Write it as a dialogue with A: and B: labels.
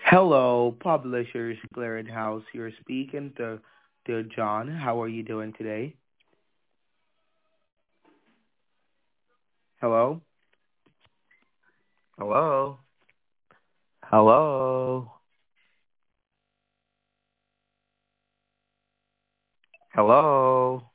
A: Hello, Publishers Clearinghouse. You're speaking to John. How are you doing today? Hello? Hello? Hello? Hello?